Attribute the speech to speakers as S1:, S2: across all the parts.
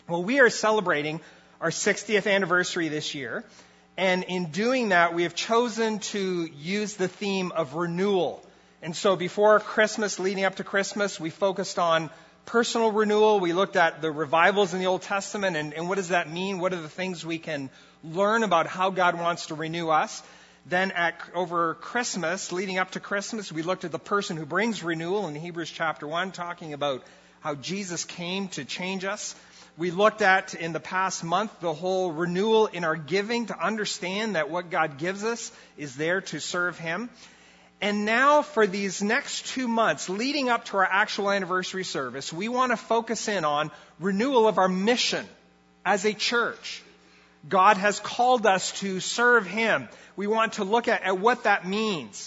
S1: Well, we are celebrating our 60th anniversary this year. And in doing that, we have chosen to use the theme of renewal. And so before Christmas, leading up to Christmas, we focused on personal renewal. We looked at the revivals in the Old Testament and what does that mean? What are the things we can learn about how God wants to renew us? Then over Christmas, leading up to Christmas, we looked at the person who brings renewal in Hebrews chapter 1, talking about how Jesus came to change us. We looked at, in the past month, the whole renewal in our giving, to understand that what God gives us is there to serve Him. And now for these next 2 months, leading up to our actual anniversary service, we want to focus in on renewal of our mission as a church. God has called us to serve Him. We want to look at what that means.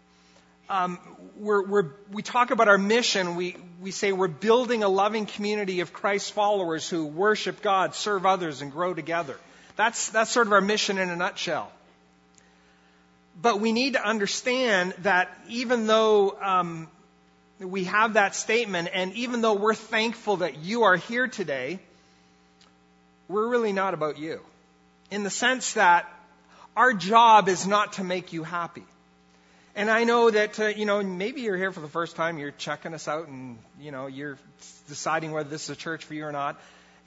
S1: We talk about our mission. We say we're building a loving community of Christ followers who worship God, serve others, and grow together. That's sort of our mission in a nutshell. But we need to understand that even though we have that statement, and even though we're thankful that you are here today, we're really not about you. In the sense that our job is not to make you happy. And I know that, maybe you're here for the first time, you're checking us out, and, you're deciding whether this is a church for you or not.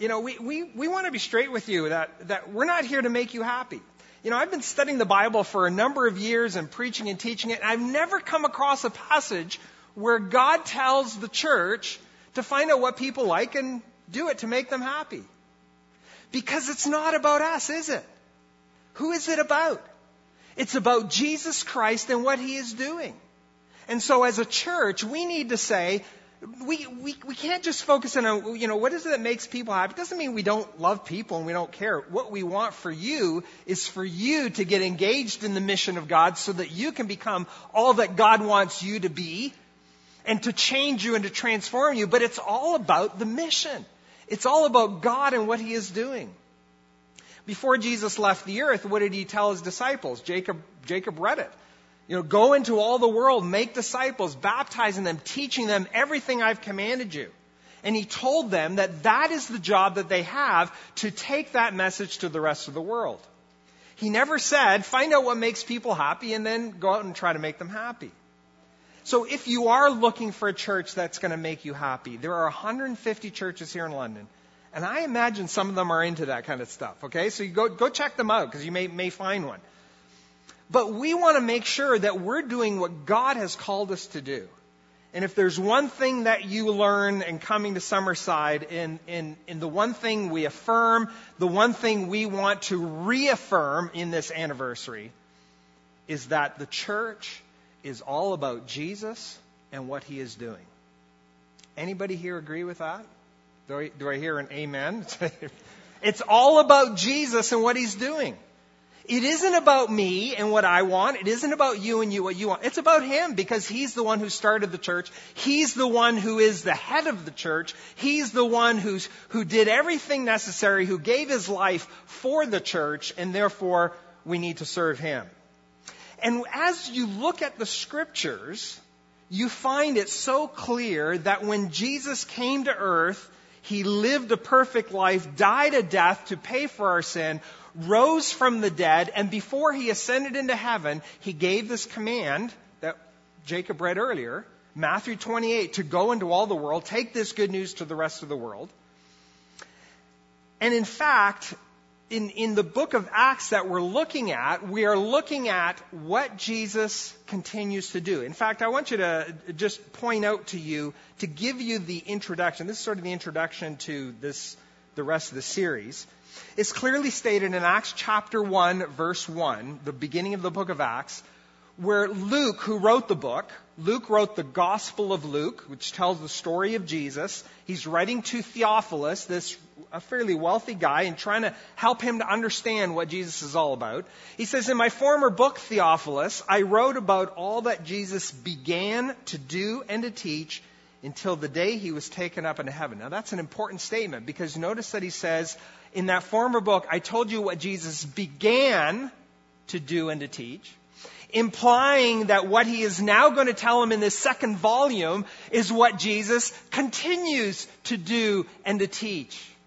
S1: We want to be straight with you that we're not here to make you happy. I've been studying the Bible for a number of years and preaching and teaching it, and I've never come across a passage where God tells the church to find out what people like and do it to make them happy. Because it's not about us, is it? Who is it about? It's about Jesus Christ and what He is doing. And so as a church, we need to say, we can't just focus in on, what is it that makes people happy? It doesn't mean we don't love people and we don't care. What we want for you is for you to get engaged in the mission of God so that you can become all that God wants you to be and to change you and to transform you. But it's all about the mission. It's all about God and what He is doing. Before Jesus left the earth, what did He tell His disciples? Jacob read it. Go into all the world, make disciples, baptizing them, teaching them everything I've commanded you. And He told them that is the job that they have, to take that message to the rest of the world. He never said, find out what makes people happy and then go out and try to make them happy. So if you are looking for a church that's going to make you happy, there are 150 churches here in London. And I imagine some of them are into that kind of stuff, okay? So you go check them out, because you may find one. But we want to make sure that we're doing what God has called us to do. And if there's one thing that you learn in coming to Summerside, in the one thing we affirm, the one thing we want to reaffirm in this anniversary, is that the church is all about Jesus and what He is doing. Anybody here agree with that? Do I hear an amen? It's all about Jesus and what He's doing. It isn't about me and what I want. It isn't about you and what you want. It's about Him, because He's the one who started the church. He's the one who is the head of the church. He's the one who did everything necessary, who gave His life for the church, and therefore we need to serve Him. And as you look at the Scriptures, you find it so clear that when Jesus came to earth, He lived a perfect life, died a death to pay for our sin, rose from the dead, and before He ascended into heaven, He gave this command that Jacob read earlier, Matthew 28, to go into all the world, take this good news to the rest of the world. And in fact, in the book of Acts that we're looking at, we are looking at what Jesus continues to do. In fact, I want you to just point out to you, to give you the introduction. This is sort of the introduction to the rest of the series. It's clearly stated in Acts chapter 1, verse 1, the beginning of the book of Acts, where Luke, who wrote the book, Luke wrote the Gospel of Luke, which tells the story of Jesus. He's writing to Theophilus, a fairly wealthy guy, and trying to help him to understand what Jesus is all about. He says, in my former book, Theophilus, I wrote about all that Jesus began to do and to teach until the day He was taken up into heaven. Now that's an important statement, because notice that he says, in that former book, I told you what Jesus began to do and to teach, implying that what He is now going to tell him in this second volume is what Jesus continues to do and to teach.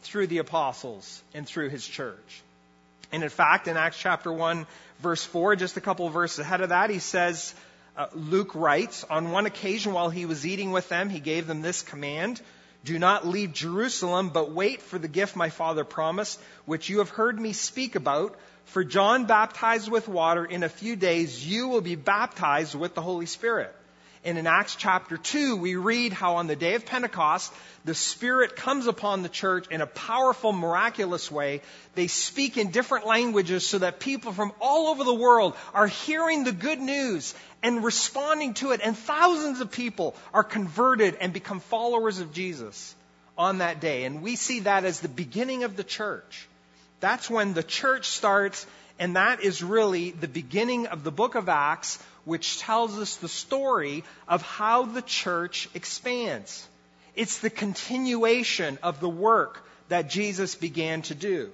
S1: through the apostles and through his church. And in fact, in Acts chapter 1, verse 4, just a couple of verses ahead of that, he says, Luke writes, on one occasion while he was eating with them, he gave them this command: do not leave Jerusalem, but wait for the gift my Father promised, which you have heard me speak about. For John baptized with water. In a few days you will be baptized with the Holy Spirit. And in Acts chapter 2, we read how on the day of Pentecost, the Spirit comes upon the church in a powerful, miraculous way. They speak in different languages so that people from all over the world are hearing the good news and responding to it. And thousands of people are converted and become followers of Jesus on that day. And we see that as the beginning of the church. That's when the church starts, and that is really the beginning of the book of Acts, which tells us the story of how the church expands. It's the continuation of the work that Jesus began to do.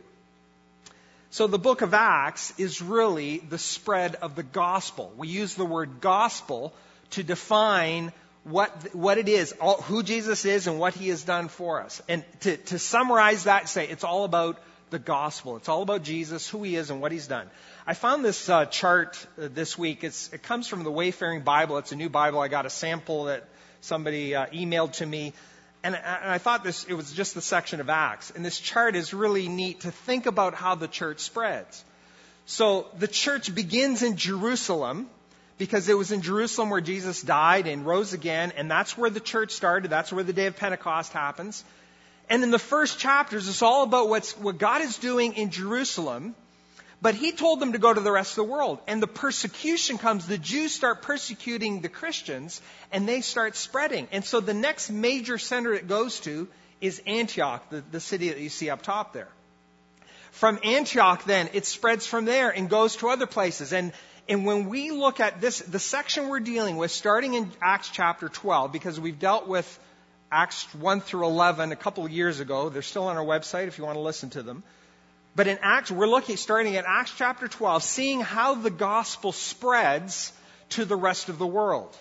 S1: So the book of Acts is really the spread of the gospel. We use the word gospel to define what it is, who Jesus is and what he has done for us. And to summarize that, say it's all about the gospel. It's all about Jesus, who he is, and what he's done. I found this chart this week. It comes from the Wayfaring Bible. It's a new Bible. I got a sample that somebody emailed to me. And I thought it was just the section of Acts. And this chart is really neat to think about how the church spreads. So the church begins in Jerusalem, because it was in Jerusalem where Jesus died and rose again. And that's where the church started. That's where the day of Pentecost happens. And in the first chapters, it's all about what God is doing in Jerusalem. But he told them to go to the rest of the world. And the persecution comes. The Jews start persecuting the Christians, and they start spreading. And so the next major center it goes to is Antioch, the city that you see up top there. From Antioch, then, it spreads from there and goes to other places. And when we look at this, the section we're dealing with, starting in Acts chapter 12, because we've dealt with Acts 1 through 11 a couple of years ago. They're still on our website if you want to listen to them. But in Acts, we're starting at Acts chapter 12, seeing how the gospel spreads to the rest of the world.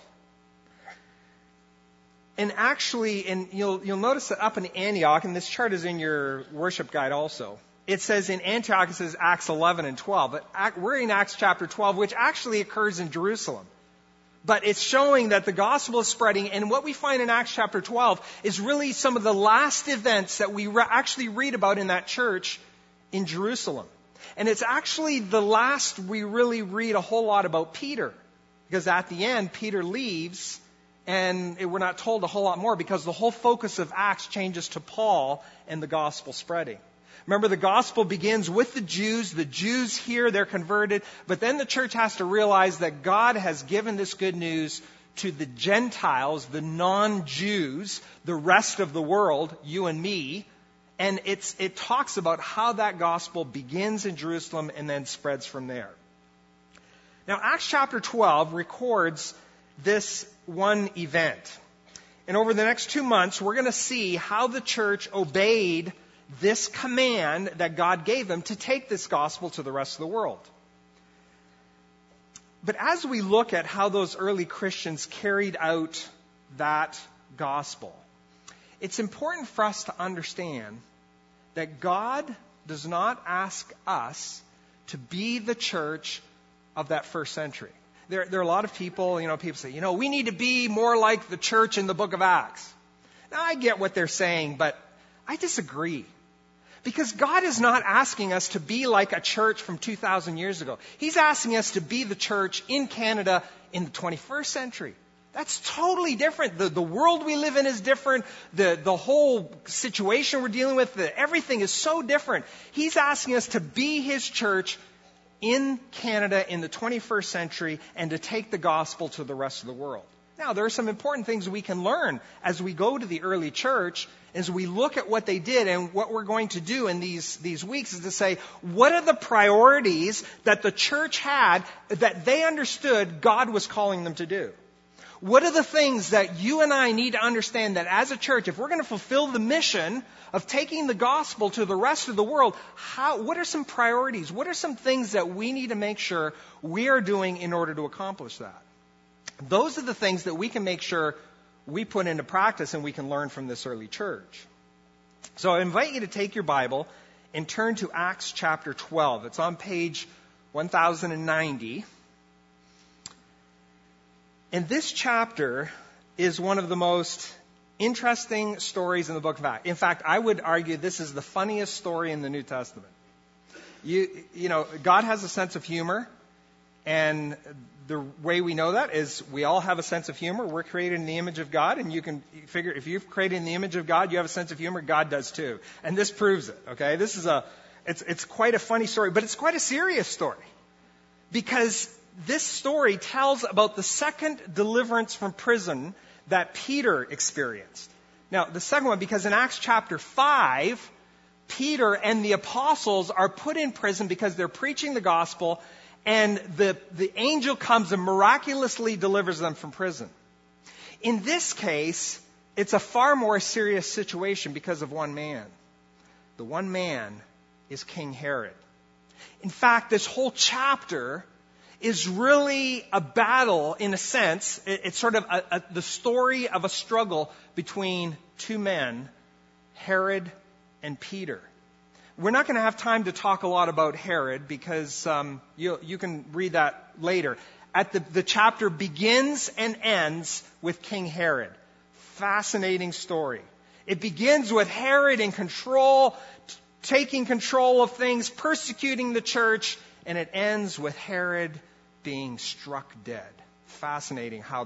S1: And actually, you'll notice that up in Antioch, and this chart is in your worship guide also, it says in Antioch, it says Acts 11 and 12. But we're in Acts chapter 12, which actually occurs in Jerusalem. But it's showing that the gospel is spreading. And what we find in Acts chapter 12 is really some of the last events that we actually read about in that church in Jerusalem. And it's actually the last we really read a whole lot about Peter. Because at the end, Peter leaves, and we're not told a whole lot more because the whole focus of Acts changes to Paul and the gospel spreading. Remember, the gospel begins with the Jews. The Jews hear, they're converted. But then the church has to realize that God has given this good news to the Gentiles, the non-Jews, the rest of the world, you and me. And it talks about how that gospel begins in Jerusalem and then spreads from there. Now, Acts chapter 12 records this one event. And over the next 2 months, we're going to see how the church obeyed this command that God gave them to take this gospel to the rest of the world. But as we look at how those early Christians carried out that gospel, it's important for us to understand that God does not ask us to be the church of that first century. There are a lot of people, people say, we need to be more like the church in the book of Acts. Now, I get what they're saying, but I disagree. Because God is not asking us to be like a church from 2,000 years ago. He's asking us to be the church in Canada in the 21st century. That's totally different. The world we live in is different. The whole situation we're dealing with, everything is so different. He's asking us to be his church in Canada in the 21st century and to take the gospel to the rest of the world. Now, there are some important things we can learn as we go to the early church, as we look at what they did. And what we're going to do in these weeks is to say, what are the priorities that the church had that they understood God was calling them to do? What are the things that you and I need to understand that as a church, if we're going to fulfill the mission of taking the gospel to the rest of the world, what are some priorities? What are some things that we need to make sure we are doing in order to accomplish that? Those are the things that we can make sure we put into practice and we can learn from this early church. So I invite you to take your Bible and turn to Acts chapter 12. It's on page 1090. And this chapter is one of the most interesting stories in the book of Acts. In fact, I would argue this is the funniest story in the New Testament. You know, God has a sense of humor, and the way we know that is we all have a sense of humor. We're created in the image of God, and you can figure if you've created in the image of God, you have a sense of humor. God does too, and this proves it. Okay, this is it's quite a funny story, but it's quite a serious story because this story tells about the second deliverance from prison that Peter experienced. Now, the second one, because in Acts chapter 5, Peter and the apostles are put in prison because they're preaching the gospel, and the angel comes and miraculously delivers them from prison. In this case, it's a far more serious situation because of one man. The one man is King Herod. In fact, this whole chapter is really a battle, in a sense. It's sort of the story of a struggle between two men, Herod and Peter. We're not going to have time to talk a lot about Herod because you can read that later. The chapter begins and ends with King Herod. Fascinating story. It begins with Herod in control, taking control of things, persecuting the church, and it ends with Herod being struck dead. Fascinating how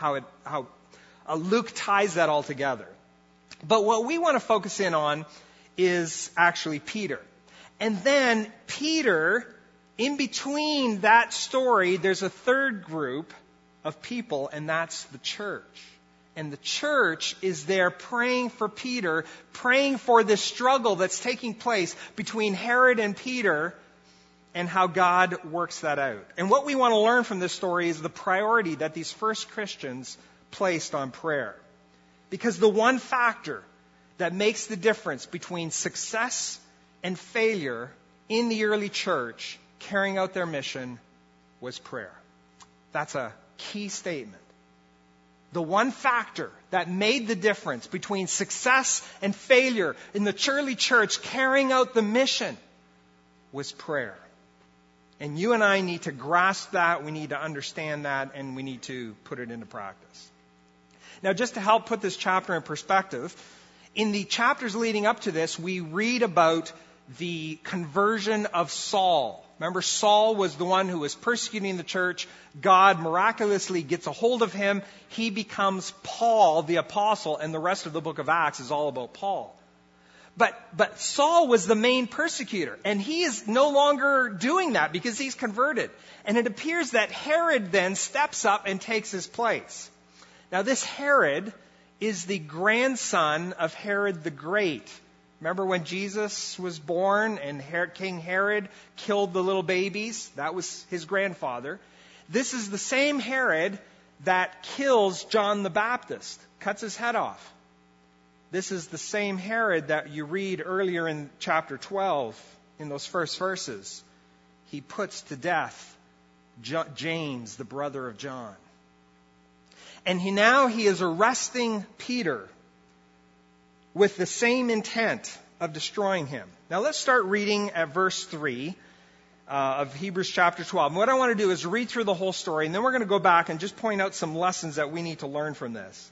S1: Luke ties that all together. But what we want to focus in on is actually Peter. And then Peter, in between that story, there's a third group of people, and that's the church. And the church is there praying for Peter, praying for this struggle that's taking place between Herod and Peter, and how God works that out. And what we want to learn from this story is the priority that these first Christians placed on prayer. Because the one factor that makes the difference between success and failure in the early church carrying out their mission was prayer. That's a key statement. The one factor that made the difference between success and failure in the early church carrying out the mission was prayer. And you and I need to grasp that, we need to understand that, and we need to put it into practice. Now, just to help put this chapter in perspective, in the chapters leading up to this, we read about the conversion of Saul. Remember, Saul was the one who was persecuting the church. God miraculously gets a hold of him. He becomes Paul, the apostle, and the rest of the book of Acts is all about Paul. But Saul was the main persecutor, and he is no longer doing that because he's converted. And it appears that Herod then steps up and takes his place. Now, this Herod is the grandson of Herod the Great. Remember when Jesus was born and King Herod killed the little babies? That was his grandfather. This is the same Herod that kills John the Baptist, cuts his head off. This is the same Herod that you read earlier in chapter 12, in those first verses. He puts to death James, the brother of John. And he is arresting Peter with the same intent of destroying him. Now let's start reading at verse 3 of Hebrews chapter 12. And what I want to do is read through the whole story, and then we're going to go back and just point out some lessons that we need to learn from this.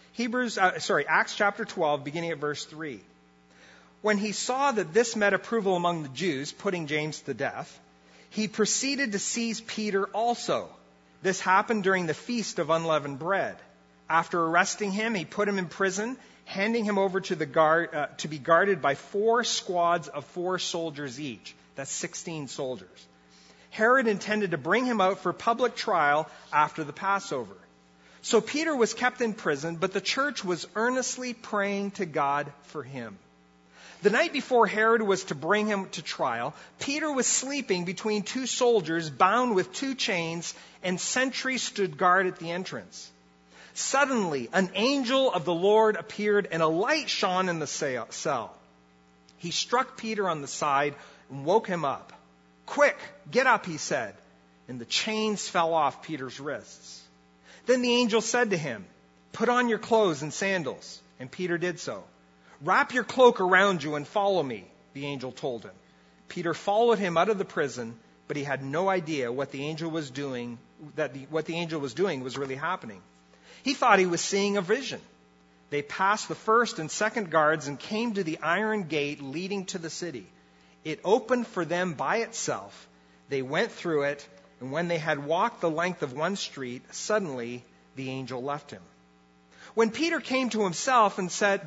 S1: Acts chapter 12, beginning at verse 3. When he saw that this met approval among the Jews, putting James to death, he proceeded to seize Peter also. This happened during the feast of unleavened bread. After arresting him, he put him in prison, handing him over to to be guarded by 4 squads of 4 soldiers each. That's 16 soldiers. Herod intended to bring him out for public trial after the Passover. So Peter was kept in prison, but the church was earnestly praying to God for him. The night before Herod was to bring him to trial, Peter was sleeping between 2 soldiers bound with 2 chains, and sentries stood guard at the entrance. Suddenly, an angel of the Lord appeared, and a light shone in the cell. He struck Peter on the side and woke him up. "Quick, get up," he said, and the chains fell off Peter's wrists. Then the angel said to him, "Put on your clothes and sandals." And Peter did so. "Wrap your cloak around you and follow me," the angel told him. Peter followed him out of the prison, but he had no idea what the angel was doing, what the angel was doing was really happening. He thought he was seeing a vision. They passed the first and second guards and came to the iron gate leading to the city. It opened for them by itself. They went through it, and when they had walked the length of one street, suddenly the angel left him. Then Peter came to himself and said,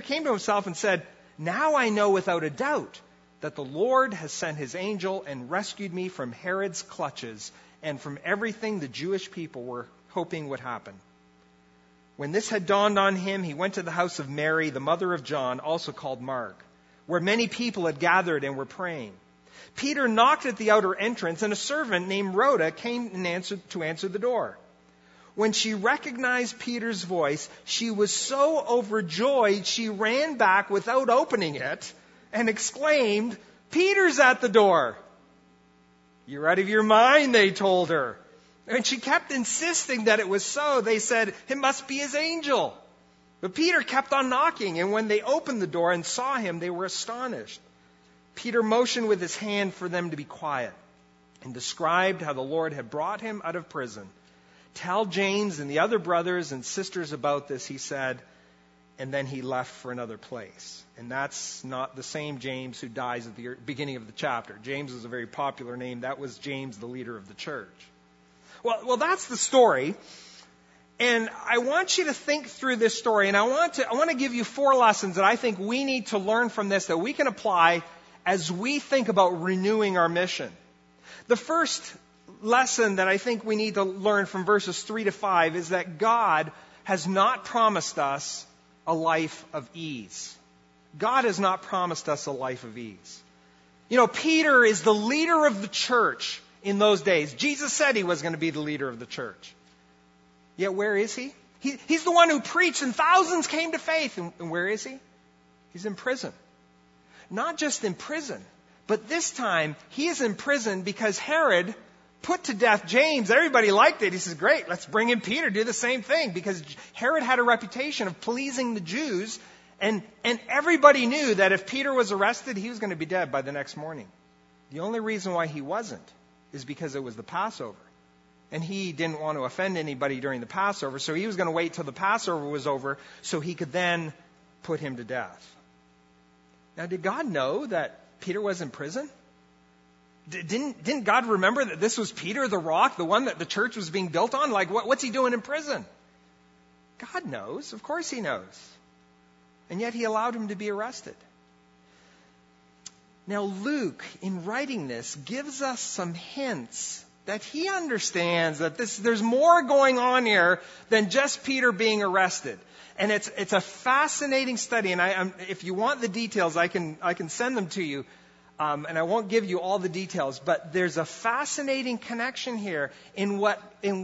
S1: "Now I know without a doubt that the Lord has sent his angel and rescued me from Herod's clutches and from everything the Jewish people were hoping would happen." When this had dawned on him, he went to the house of Mary, the mother of John, also called Mark, where many people had gathered and were praying. Peter knocked at the outer entrance, and a servant named Rhoda came to answer the door. When she recognized Peter's voice, she was so overjoyed she ran back without opening it and exclaimed, "Peter's at the door." "You're out of your mind," they told her. And she kept insisting that it was so. They said, "It must be his angel." But Peter kept on knocking, and when they opened the door and saw him, they were astonished. Peter motioned with his hand for them to be quiet and described how the Lord had brought him out of prison. "Tell James and the other brothers and sisters about this," he said, and then he left for another place. And that's not the same James who dies at the beginning of the chapter. James is a very popular name. That was James, the leader of the church. Well, that's the story. And I want you to think through this story, and I want to give you 4 lessons that I think we need to learn from this that we can apply as we think about renewing our mission. The first lesson that I think we need to learn from verses 3 to 5 is that God has not promised us a life of ease. God has not promised us a life of ease. You know, Peter is the leader of the church in those days. Jesus said he was going to be the leader of the church. Yet where is he? He's the one who preached and thousands came to faith. And where is he? He's in prison. Not just in prison, but this time he is in prison because Herod put to death James. Everybody liked it. He says, "Great, let's bring in Peter, do the same thing." Because Herod had a reputation of pleasing the Jews, and everybody knew that if Peter was arrested, he was going to be dead by the next morning. The only reason why he wasn't is because it was the Passover. And he didn't want to offend anybody during the Passover, so he was going to wait till the Passover was over so he could then put him to death. Now, did God know that Peter was in prison? Didn't God remember that this was Peter the rock, the one that the church was being built on? Like, what's he doing in prison? God knows. Of course he knows. And yet he allowed him to be arrested. Now, Luke, in writing this, gives us some hints that he understands that there's more going on here than just Peter being arrested. And it's a fascinating study. And if you want the details, I can send them to you. And I won't give you all the details. But there's a fascinating connection here in what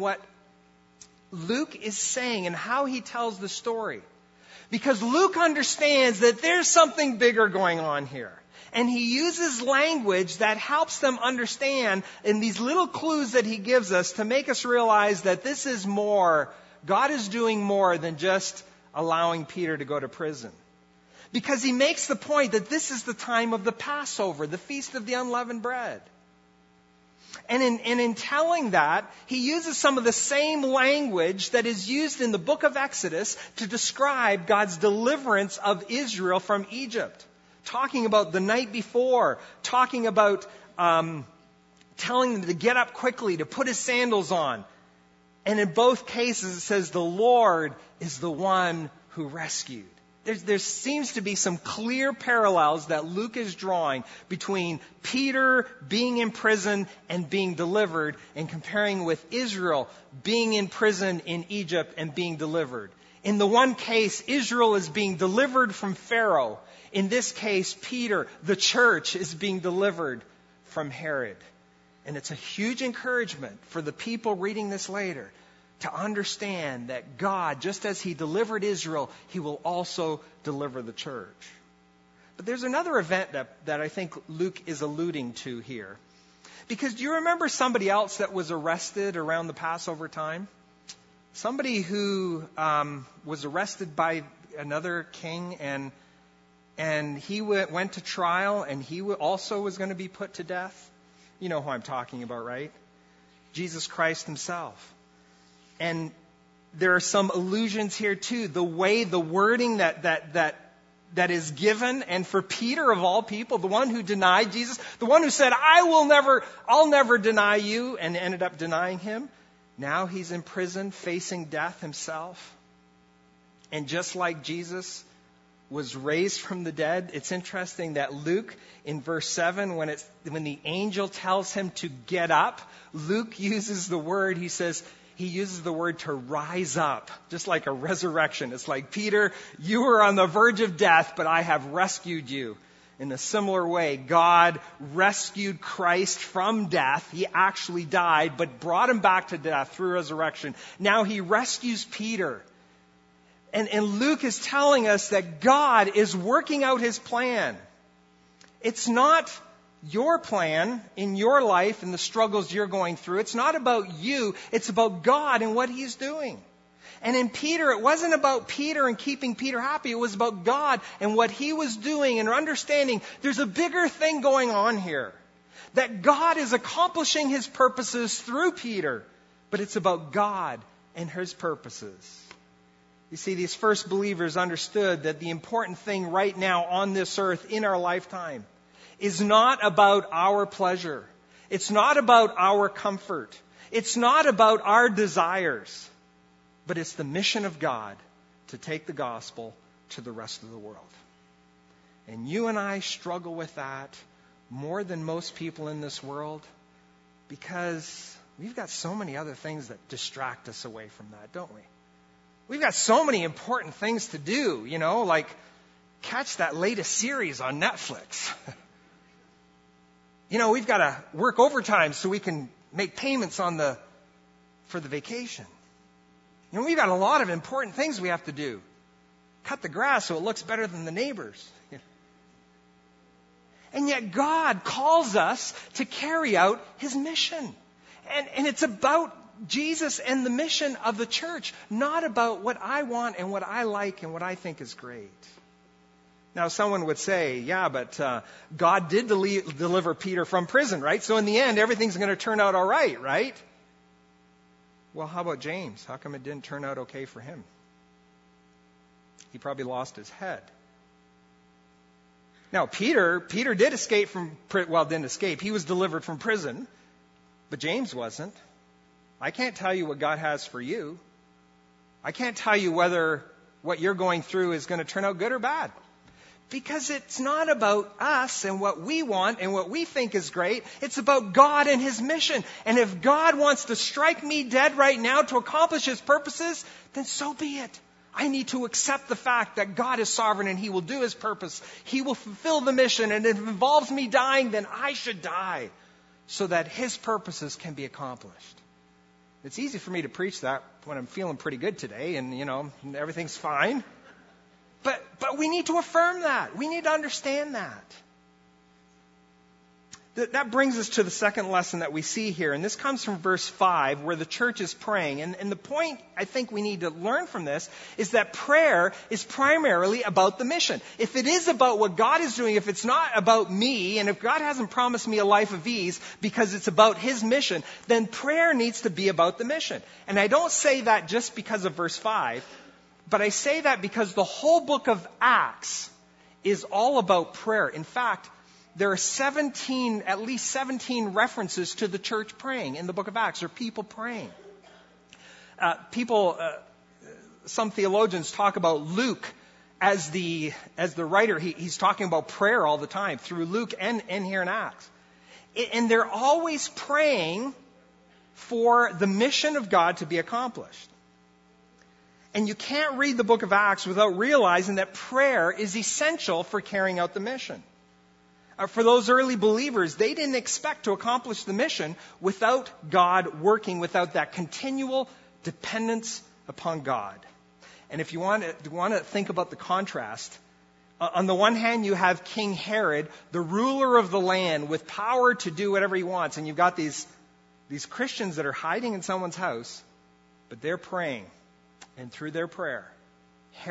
S1: Luke is saying and how he tells the story. Because Luke understands that there's something bigger going on here. And he uses language that helps them understand in these little clues that he gives us to make us realize that this is more. God is doing more than just allowing Peter to go to prison. Because he makes the point that this is the time of the Passover, the Feast of the Unleavened Bread. And in telling that, he uses some of the same language that is used in the book of Exodus to describe God's deliverance of Israel from Egypt. Talking about the night before, talking about telling them to get up quickly, to put his sandals on. And in both cases it says the Lord is the one who rescued. There seems to be some clear parallels that Luke is drawing between Peter being in prison and being delivered and comparing with Israel being in prison in Egypt and being delivered. In the one case, Israel is being delivered from Pharaoh. In this case, Peter, the church, is being delivered from Herod. And it's a huge encouragement for the people reading this later to understand that God, just as he delivered Israel, he will also deliver the church. But there's another event that I think Luke is alluding to here. Because do you remember somebody else that was arrested around the Passover time? Somebody who was arrested by another king, and And he went to trial, and he also was going to be put to death. You know who I'm talking about, right? Jesus Christ himself. And there are some allusions here too. The wording that is given, and for Peter of all people, the one who denied Jesus, the one who said, I'll never deny you, and ended up denying him. Now he's in prison facing death himself. And just like Jesus was raised from the dead, it's interesting that Luke, in verse 7, when the angel tells him to get up, Luke uses the word, he uses the word to rise up, just like a resurrection. It's like, Peter, you were on the verge of death, but I have rescued you. In a similar way, God rescued Christ from death. He actually died, but brought him back to death through resurrection. Now he rescues Peter. And Luke is telling us that God is working out his plan. It's not your plan in your life and the struggles you're going through. It's not about you. It's about God and what he's doing. And in Peter, it wasn't about Peter and keeping Peter happy. It was about God and what he was doing and understanding there's a bigger thing going on here. That God is accomplishing his purposes through Peter. But it's about God and his purposes. You see, these first believers understood that the important thing right now on this earth in our lifetime is not about our pleasure. It's not about our comfort. It's not about our desires. But it's the mission of God to take the gospel to the rest of the world. And you and I struggle with that more than most people in this world because we've got so many other things that distract us away from that, don't we? We've got so many important things to do, like catch that latest series on Netflix. We've got to work overtime so we can make payments for the vacation. We've got a lot of important things we have to do. Cut the grass so it looks better than the neighbors. And yet God calls us to carry out his mission. And it's about Jesus and the mission of the church, not about what I want and what I like and what I think is great. Now, someone would say, yeah, but God did deliver Peter from prison, right? So in the end, everything's going to turn out all right, right? Well, how about James? How come it didn't turn out okay for him? He probably lost his head. Now, Peter did escape didn't escape. He was delivered from prison, but James wasn't. I can't tell you what God has for you. I can't tell you whether what you're going through is going to turn out good or bad. Because it's not about us and what we want and what we think is great. It's about God and his mission. And if God wants to strike me dead right now to accomplish his purposes, then so be it. I need to accept the fact that God is sovereign and he will do his purpose. He will fulfill the mission. And if it involves me dying, then I should die so that his purposes can be accomplished. It's easy for me to preach that when I'm feeling pretty good today and, everything's fine. But we need to affirm that. We need to understand that. That brings us to the second lesson that we see here. And this comes from verse 5 where the church is praying. And the point I think we need to learn from this is that prayer is primarily about the mission. If it is about what God is doing, if it's not about me, and if God hasn't promised me a life of ease because it's about his mission, then prayer needs to be about the mission. And I don't say that just because of verse 5, but I say that because the whole book of Acts is all about prayer. In fact, there are at least 17 references to the church praying in the book of Acts, or people praying. Some theologians talk about Luke as the writer. He's talking about prayer all the time through Luke and here in Acts. And they're always praying for the mission of God to be accomplished. And you can't read the book of Acts without realizing that prayer is essential for carrying out the mission. For those early believers, they didn't expect to accomplish the mission without God working, without that continual dependence upon God. And if you want to think about the contrast, on the one hand, you have King Herod, the ruler of the land, with power to do whatever he wants. And you've got these Christians that are hiding in someone's house, but they're praying. And through their prayer, Herod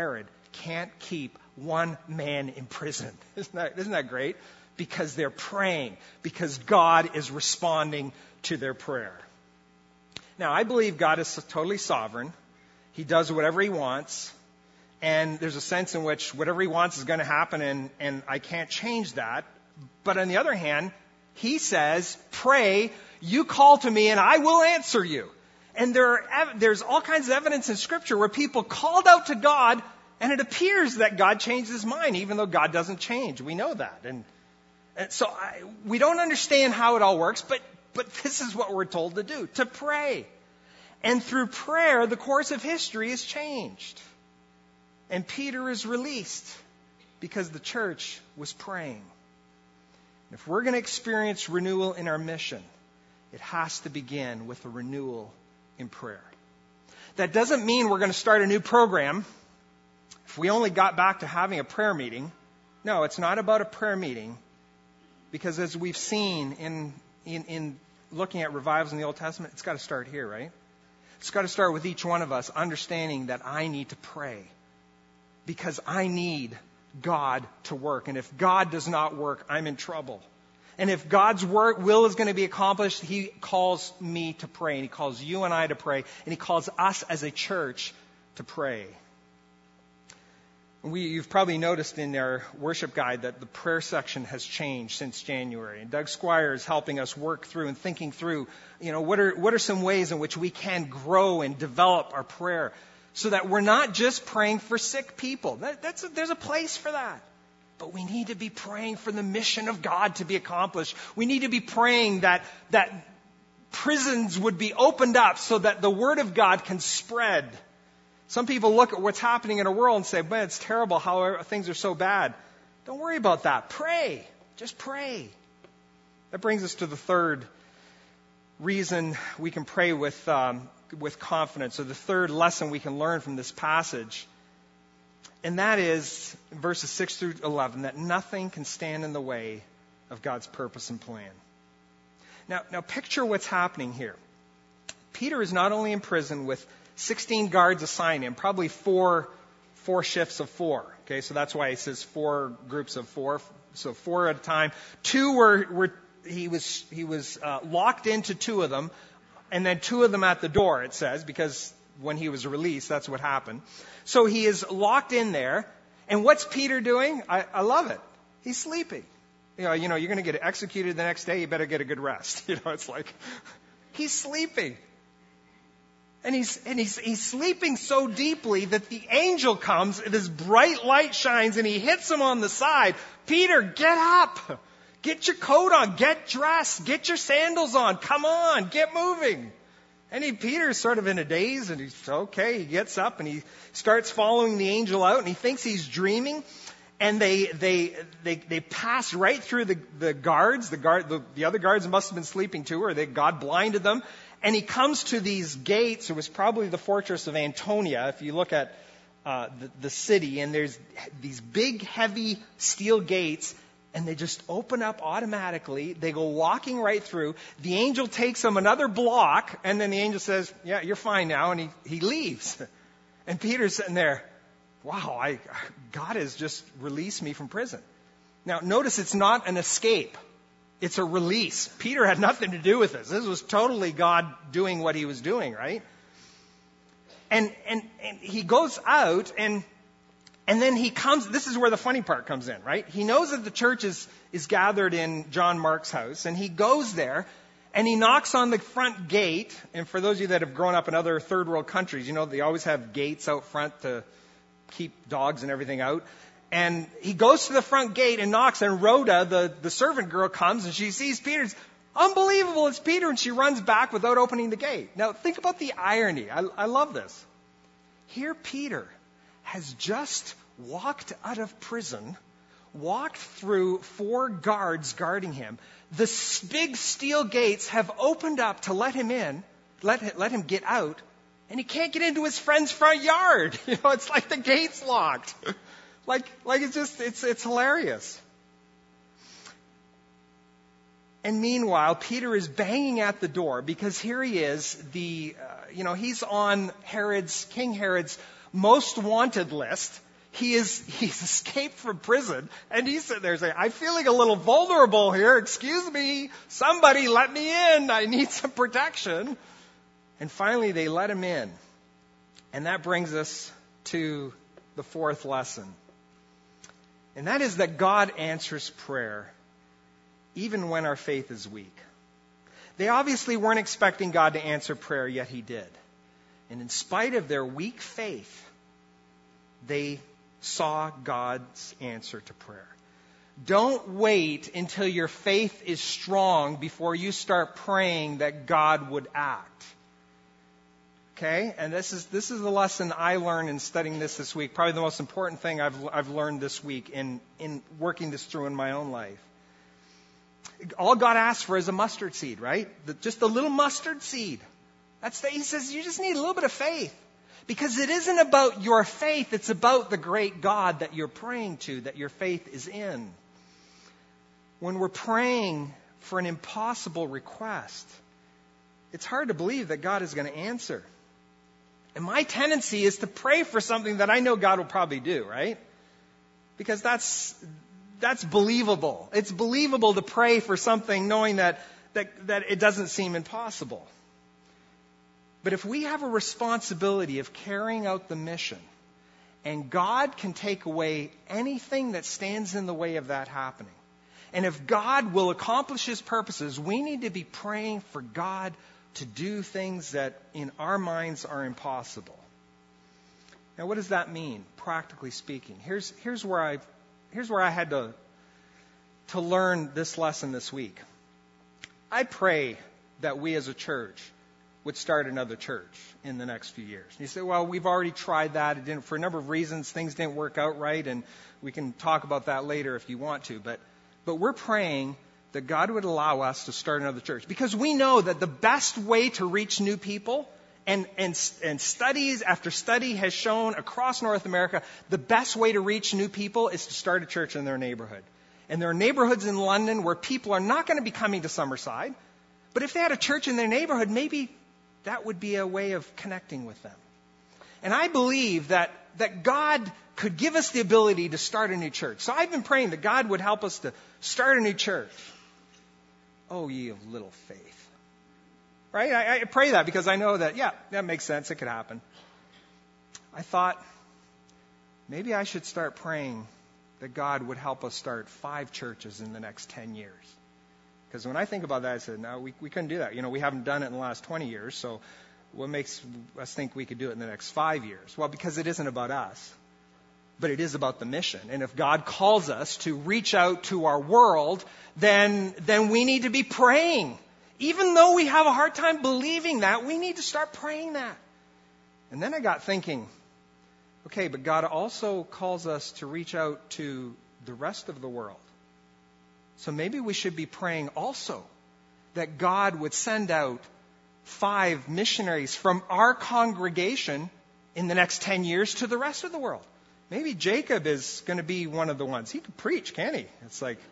S1: can't keep one man in prison. Isn't that great? Because they're praying, because God is responding to their prayer. Now, I believe God is totally sovereign. He does whatever he wants. And there's a sense in which whatever he wants is going to happen, and I can't change that. But on the other hand, he says, pray, you call to me, and I will answer you. And there's all kinds of evidence in Scripture where people called out to God, and it appears that God changed his mind, even though God doesn't change. We know that. And so we don't understand how it all works, but this is what we're told to do, to pray. And through prayer, the course of history is changed. And Peter is released because the church was praying. If we're going to experience renewal in our mission, it has to begin with a renewal in prayer. That doesn't mean we're going to start a new program if we only got back to having a prayer meeting. No, it's not about a prayer meeting, because as we've seen in looking at revivals in the Old Testament, it's got to start here, right? It's got to start with each one of us understanding that I need to pray because I need God to work. And if God does not work, I'm in trouble. And if God's will is going to be accomplished, he calls me to pray, and he calls you and I to pray, and he calls us as a church to pray. You've probably noticed in our worship guide that the prayer section has changed since January. And Doug Squire is helping us work through and thinking through, what are some ways in which we can grow and develop our prayer so that we're not just praying for sick people. There's a place for that. But we need to be praying for the mission of God to be accomplished. We need to be praying that prisons would be opened up so that the Word of God can spread. Some people look at what's happening in our world and say, man, it's terrible how things are so bad. Don't worry about that. Pray. Just pray. That brings us to the third reason we can pray with confidence, or the third lesson we can learn from this passage. And that is, verses 6 through 11, that nothing can stand in the way of God's purpose and plan. Now picture what's happening here. Peter is not only in prison with 16 guards assigned him, probably four shifts of 4. Okay, so that's why it says 4 groups of 4. So 4 at a time. 2 he was locked into 2 of them, and then 2 of them at the door, it says, because when he was released, that's what happened. So he is locked in there, and what's Peter doing? I love it. He's sleeping. You're going to get executed the next day. You better get a good rest. It's like he's sleeping. And he's sleeping so deeply that the angel comes, and this bright light shines, and he hits him on the side. Peter, get up. Get your coat on. Get dressed. Get your sandals on. Come on. Get moving. And Peter's sort of in a daze, and he's okay. He gets up, and he starts following the angel out, and he thinks he's dreaming. And they pass right through the guards. The other guards must have been sleeping too, or God blinded them. And he comes to these gates. It was probably the fortress of Antonia, if you look at the city. And there's these big, heavy steel gates, and they just open up automatically. They go walking right through. The angel takes them another block, and then the angel says, yeah, you're fine now, and he leaves. And Peter's sitting there, wow, God has just released me from prison. Now, notice it's not an escape. It's a release. Peter had nothing to do with this. This was totally God doing what he was doing, right? And he goes out, and then he comes. This is where the funny part comes in, right? He knows that the church is gathered in John Mark's house, and he goes there, and he knocks on the front gate. And for those of you that have grown up in other third world countries, they always have gates out front to keep dogs and everything out. And he goes to the front gate and knocks, and Rhoda, the servant girl, comes, and she sees Peter. It's unbelievable, it's Peter, and she runs back without opening the gate. Now, think about the irony. I love this. Here Peter has just walked out of prison, walked through 4 guards guarding him. The big steel gates have opened up to let him in, let him get out, and he can't get into his friend's front yard. It's like the gate's locked. Like it's hilarious. And meanwhile, Peter is banging at the door because here he is, he's on King Herod's most wanted list. He's escaped from prison, and he's sitting there saying, I'm feeling a little vulnerable here. Excuse me. Somebody let me in. I need some protection. And finally, they let him in. And that brings us to the fourth lesson. And that is that God answers prayer even when our faith is weak. They obviously weren't expecting God to answer prayer, yet he did. And in spite of their weak faith, they saw God's answer to prayer. Don't wait until your faith is strong before you start praying that God would act. Okay? And this is the lesson I learned in studying this week. Probably the most important thing I've learned this week in working this through in my own life. All God asks for is a mustard seed, right? Just a little mustard seed. He says you just need a little bit of faith. Because it isn't about your faith, it's about the great God that you're praying to, that your faith is in. When we're praying for an impossible request, it's hard to believe that God is going to answer. And my tendency is to pray for something that I know God will probably do, right? Because that's believable. It's believable to pray for something knowing that it doesn't seem impossible. But if we have a responsibility of carrying out the mission, and God can take away anything that stands in the way of that happening, and if God will accomplish his purposes, we need to be praying for God to do things that in our minds are impossible. Now, what does that mean, practically speaking? Here's where I had to learn this lesson this week. I pray that we as a church would start another church in the next few years. And you say, well, we've already tried that. It didn't, for a number of reasons, things didn't work out right, and we can talk about that later if you want to. But we're praying that God would allow us to start another church. Because we know that the best way to reach new people, and studies after study has shown across North America, the best way to reach new people is to start a church in their neighborhood. And there are neighborhoods in London where people are not going to be coming to Summerside. But if they had a church in their neighborhood, maybe that would be a way of connecting with them. And I believe that God could give us the ability to start a new church. So I've been praying that God would help us to start a new church. Oh, ye of little faith. Right? I pray that because I know that, yeah, that makes sense. It could happen. I thought maybe I should start praying that God would help us start 5 churches in the next 10 years. Because when I think about that, I said, no, we couldn't do that. We haven't done it in the last 20 years, so what makes us think we could do it in the next 5 years? Well, because it isn't about us, but it is about the mission. And if God calls us to reach out to our world, then we need to be praying. Even though we have a hard time believing that, we need to start praying that. And then I got thinking, okay, but God also calls us to reach out to the rest of the world. So maybe we should be praying also that God would send out 5 missionaries from our congregation in the next 10 years to the rest of the world. Maybe Jacob is going to be one of the ones. He could preach, can't he? It's like,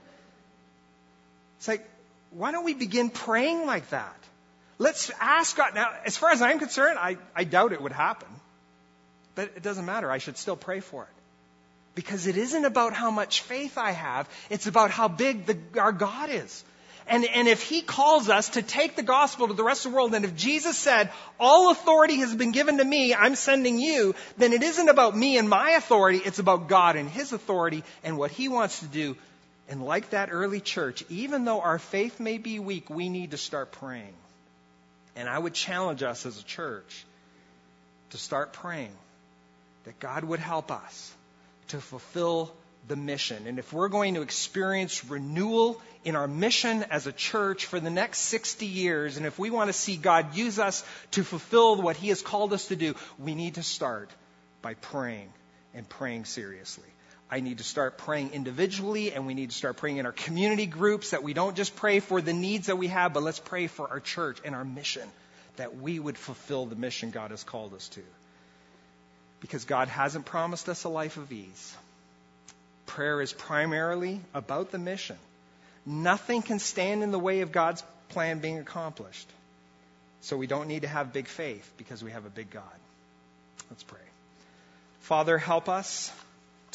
S1: why don't we begin praying like that? Let's ask God. Now, as far as I'm concerned, I doubt it would happen. But it doesn't matter. I should still pray for it. Because it isn't about how much faith I have. It's about how big our God is. And if he calls us to take the gospel to the rest of the world, and if Jesus said, all authority has been given to me, I'm sending you, then it isn't about me and my authority. It's about God and his authority and what he wants to do. And like that early church, even though our faith may be weak, we need to start praying. And I would challenge us as a church to start praying that God would help us to fulfill the mission. And if we're going to experience renewal in our mission as a church for the next 60 years, and if we want to see God use us to fulfill what he has called us to do, we need to start by praying and praying seriously. I need to start praying individually, and we need to start praying in our community groups, that we don't just pray for the needs that we have, but let's pray for our church and our mission, that we would fulfill the mission God has called us to. Because God hasn't promised us a life of ease. Prayer is primarily about the mission. Nothing can stand in the way of God's plan being accomplished. So we don't need to have big faith because we have a big God. Let's pray. Father, help us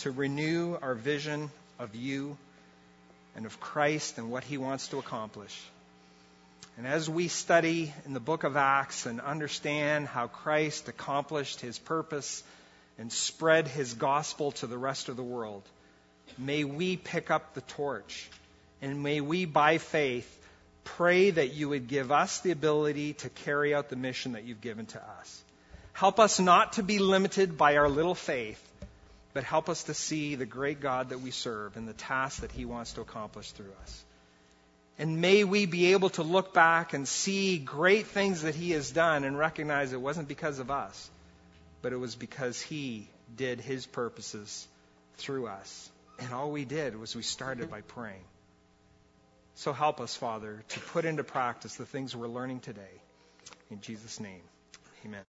S1: to renew our vision of you and of Christ and what he wants to accomplish. And as we study in the book of Acts and understand how Christ accomplished his purpose and spread his gospel to the rest of the world, may we pick up the torch, and may we, by faith, pray that you would give us the ability to carry out the mission that you've given to us. Help us not to be limited by our little faith, but help us to see the great God that we serve and the task that he wants to accomplish through us. And may we be able to look back and see great things that he has done and recognize it wasn't because of us, but it was because he did his purposes through us. And all we did was we started by praying. So help us, Father, to put into practice the things we're learning today. In Jesus' name, amen.